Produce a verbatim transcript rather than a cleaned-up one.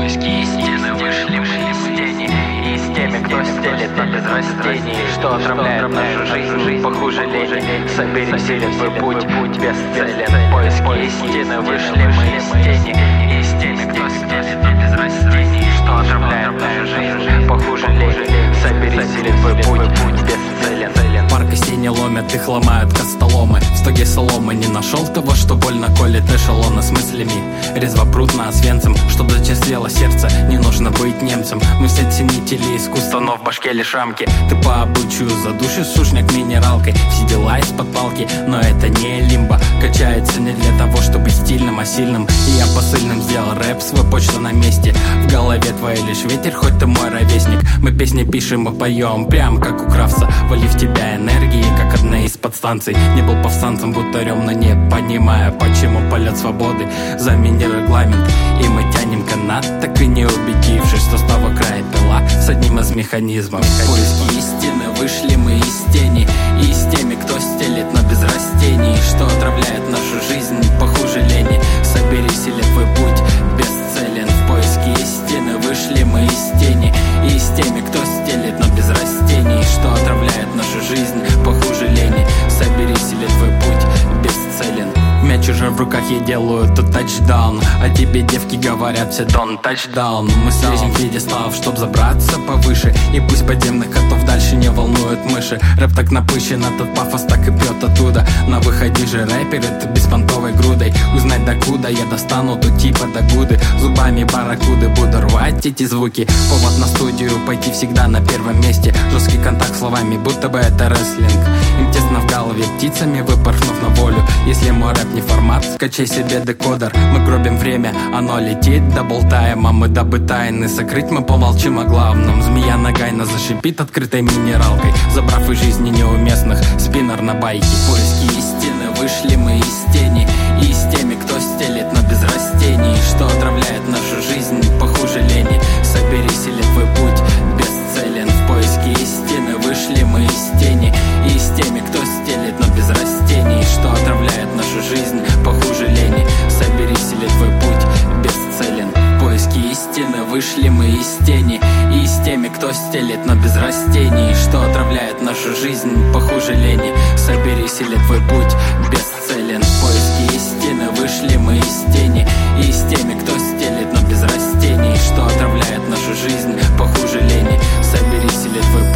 поиски истины вышли мы из тени. И с теми, кто стелет на без растений, что отравляет нашу жизнь похуже лени. Собери силен твой путь, путь бесцелен. Поиски истины вышли мы из тени. И с теми, кто стелет на без растений, что отравляет нашу жизнь похуже лени. Собери силен твой путь, путь бесцелен. Парк и сени ломят, их ломают костоломы. В стоге соломы не нашел того, что больно колет эшелоны с мыслями. Резво прут на Освенцим, чтоб зачерствело сердце. Не нужно быть немцем, мы все ценители искусства, но в башке лишь рамки. Ты по обычаю задушишь сушняк минералкой. Все дела из-под палки, но это не лимбо. Качается не для того, чтобы стильным, а сильным. И я посыльным сделал рэп, свой почта на месте. В голове твоей лишь ветер, хоть ты мой ровесник. Мы песни пишем и поем, прям как у Кравца. Вали в тебя энергии, как одна из подстанций. Не был повстанцем, бутарем, но не понимая, почему полет свободы заменил регламент. И мы тянем канат, так и не убедившись, что с того края пила с одним из механизмов. В поиски истины вышли мы из тени. И с теми, кто стелет, но без растений, что отравляет нашу жизнь похуже лени. Собери силе твой путь бесцелен. В поиски истины вышли мы из тени. И с теми, кто стелет, но без растений, что отравляет нашу жизнь похуже лени. Собери силе твой путь бесцелен. Мяч уже в руках, я делаю тут тачдаун. А тебе девки говорят все don't touchdown. Мы слезем в пьедесталов, чтоб забраться повыше. И пусть подземных котов дальше не волнуют мыши. Рэп так напыщен, этот пафос так и пьет оттуда. На выходе же рэперы, ты беспонтовой грудой. Узнать докуда я достану тут типа до гуды. Зубами барракуды буду рвать эти звуки. Повод на студию пойти всегда на первом месте. Жесткий контакт словами, будто бы это рестлинг. Им тесно в голове птицами, выпорхнув на волю. Если мой рэп не формат, скачай себе декодер. Мы гробим время, оно летит, да болтаем. А мы дабы тайны сокрыть, мы помолчим о главном. Змея нагайно зашипит открытой минералкой, забрав из жизни неуместных спиннер на байке. В поиски истины вышли мы из тени. И с теми, кто стелет, но без растений, что отравляет нашу жизнь похуже лени. Собери силе твой путь бесцелен. В поиски истины вышли мы из тени. И с теми, кто стелет, но без растений, что отравляет нашу жизнь похуже лени. Собери силе твой путь бесцелен. В поиски истины вышли мы из тени. И с теми, кто стелет, но без растений, что отравляет нашу жизнь похуже лени. Собери силе твой путь бесцелен. В поиски истины вышли мы из тени. И с теми, кто стелет, но без растений, что отравляет нашу жизнь похуже лени. Собери силе твой